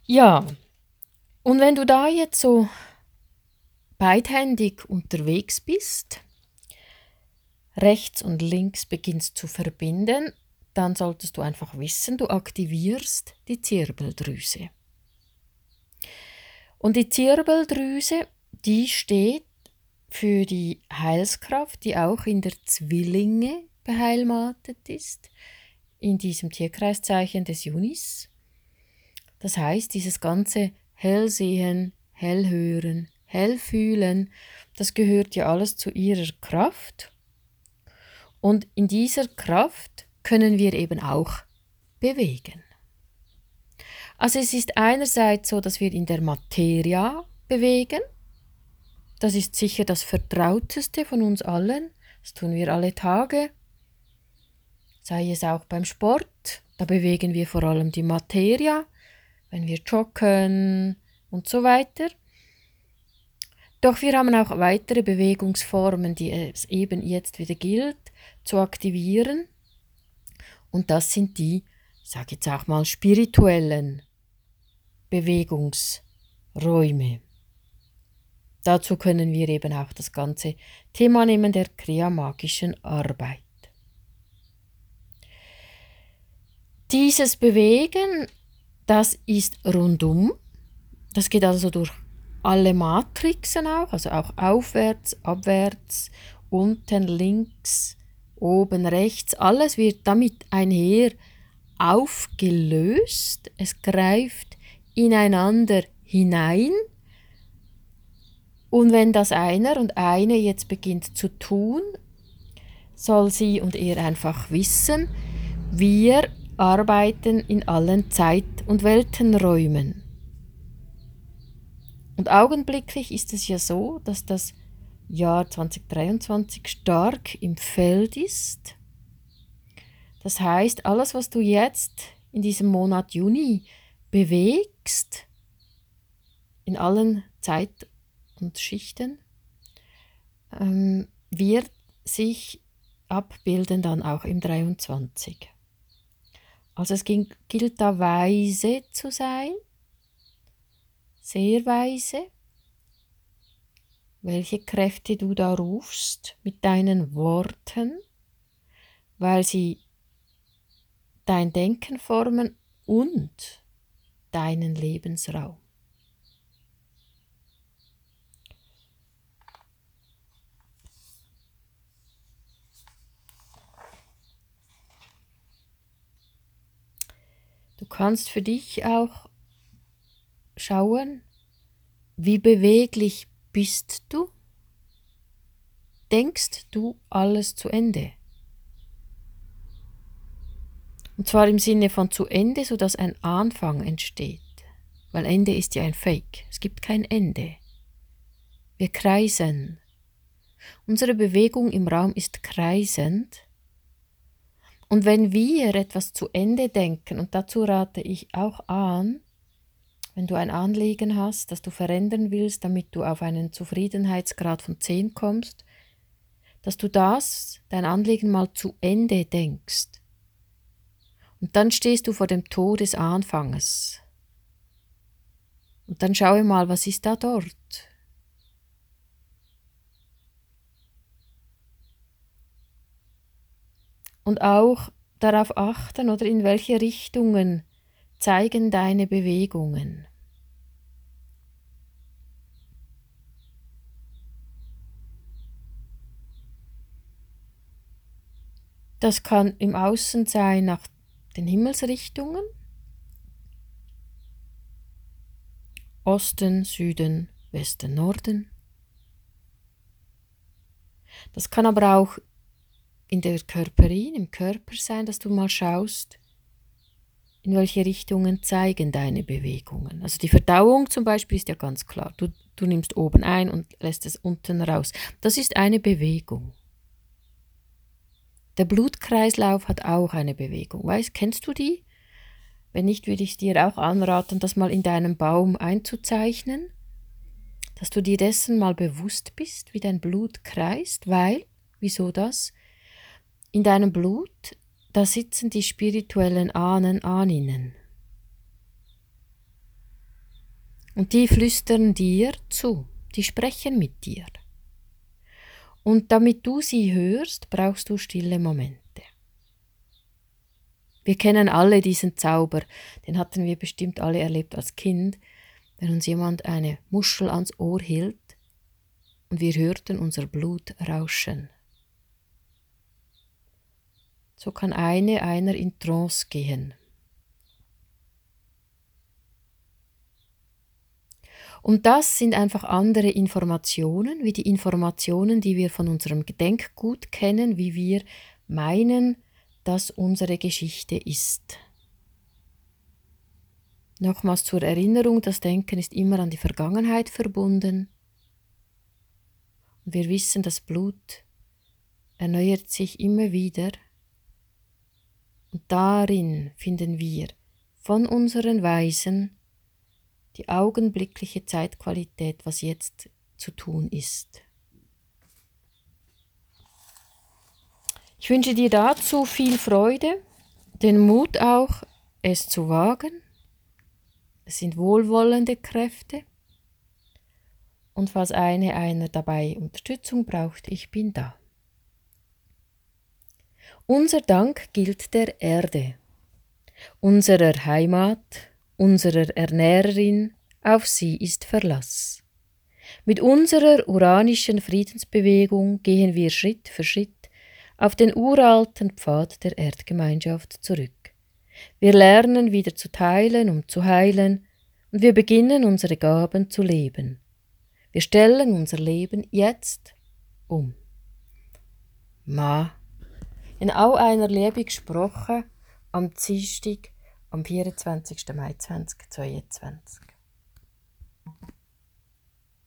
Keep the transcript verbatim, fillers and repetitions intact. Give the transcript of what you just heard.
Ja, und wenn du da jetzt so beidhändig unterwegs bist, rechts und links beginnst zu verbinden, dann solltest du einfach wissen, du aktivierst die Zirbeldrüse. Und die Zirbeldrüse, die steht für die Heilskraft, die auch in der Zwillinge beheimatet ist, in diesem Tierkreiszeichen des Junis. Das heißt, dieses ganze Hellsehen, Hellhören, Hellfühlen, das gehört ja alles zu ihrer Kraft. Und in dieser Kraft können wir eben auch bewegen. Also es ist einerseits so, dass wir in der Materia bewegen. Das ist sicher das Vertrauteste von uns allen. Das tun wir alle Tage. Sei es auch beim Sport. Da bewegen wir vor allem die Materia, wenn wir joggen und so weiter. Doch wir haben auch weitere Bewegungsformen, die es eben jetzt wieder gilt zu aktivieren. Und das sind die, ich sage jetzt auch mal, spirituellen Bewegungsräume. Dazu können wir eben auch das ganze Thema nehmen der kreamagischen Arbeit. Dieses Bewegen, das ist rundum. Das geht also durch alle Matrixen auch, also auch aufwärts, abwärts, unten, links, oben, rechts. Alles wird damit einher aufgelöst. Es greift ineinander hinein. Und wenn das einer und eine jetzt beginnt zu tun, soll sie und er einfach wissen, wir arbeiten in allen Zeit- und Weltenräumen. Und augenblicklich ist es ja so, dass das Jahr zwanzig dreiundzwanzig stark im Feld ist. Das heißt, alles, was du jetzt in diesem Monat Juni bewegst, in allen Zeit- und Schichten, ähm, wird sich abbilden dann auch im dreiundzwanzig. Also es ging, gilt da weise zu sein, sehr weise, welche Kräfte du da rufst mit deinen Worten, weil sie dein Denken formen und deinen Lebensraum. Du kannst für dich auch schauen, wie beweglich bist du? Denkst du alles zu Ende? Und zwar im Sinne von zu Ende, sodass ein Anfang entsteht. Weil Ende ist ja ein Fake. Es gibt kein Ende. Wir kreisen. Unsere Bewegung im Raum ist kreisend. Und wenn wir etwas zu Ende denken, und dazu rate ich auch an, wenn du ein Anliegen hast, das du verändern willst, damit du auf einen Zufriedenheitsgrad von zehn kommst, dass du das, dein Anliegen mal zu Ende denkst. Und dann stehst du vor dem Tod des Anfanges. Und dann schaue mal, was ist da dort? Und auch darauf achten, oder in welche Richtungen zeigen deine Bewegungen. Das kann im Außen sein nach den Himmelsrichtungen. Osten, Süden, Westen, Norden. Das kann aber auch in der Körperin, im Körper sein, dass du mal schaust, in welche Richtungen zeigen deine Bewegungen. Also die Verdauung zum Beispiel ist ja ganz klar. Du, du nimmst oben ein und lässt es unten raus. Das ist eine Bewegung. Der Blutkreislauf hat auch eine Bewegung. Weißt, kennst du die? Wenn nicht, würde ich dir auch anraten, das mal in deinem Baum einzuzeichnen, dass du dir dessen mal bewusst bist, wie dein Blut kreist, weil, wieso das? In deinem Blut, da sitzen die spirituellen Ahnen, Ahninnen. Und die flüstern dir zu, die sprechen mit dir. Und damit du sie hörst, brauchst du stille Momente. Wir kennen alle diesen Zauber, den hatten wir bestimmt alle erlebt als Kind, wenn uns jemand eine Muschel ans Ohr hielt und wir hörten unser Blut rauschen. So kann eine einer in Trance gehen. Und das sind einfach andere Informationen, wie die Informationen, die wir von unserem Gedenkgut kennen, wie wir meinen, dass unsere Geschichte ist. Nochmals zur Erinnerung, das Denken ist immer an die Vergangenheit verbunden. Und wir wissen, das Blut erneuert sich immer wieder. Und darin finden wir von unseren Weisen die augenblickliche Zeitqualität, was jetzt zu tun ist. Ich wünsche dir dazu viel Freude, den Mut auch, es zu wagen. Es sind wohlwollende Kräfte. Und falls eine einer dabei Unterstützung braucht, ich bin da. Unser Dank gilt der Erde, unserer Heimat, unserer Ernährerin, auf sie ist Verlass. Mit unserer uranischen Friedensbewegung gehen wir Schritt für Schritt auf den uralten Pfad der Erdgemeinschaft zurück. Wir lernen wieder zu teilen, um zu heilen, und wir beginnen unsere Gaben zu leben. Wir stellen unser Leben jetzt um. Ma. In auch einer Liebe gesprochen am Dienstag, am vierundzwanzigsten Mai zweitausendzweiundzwanzig.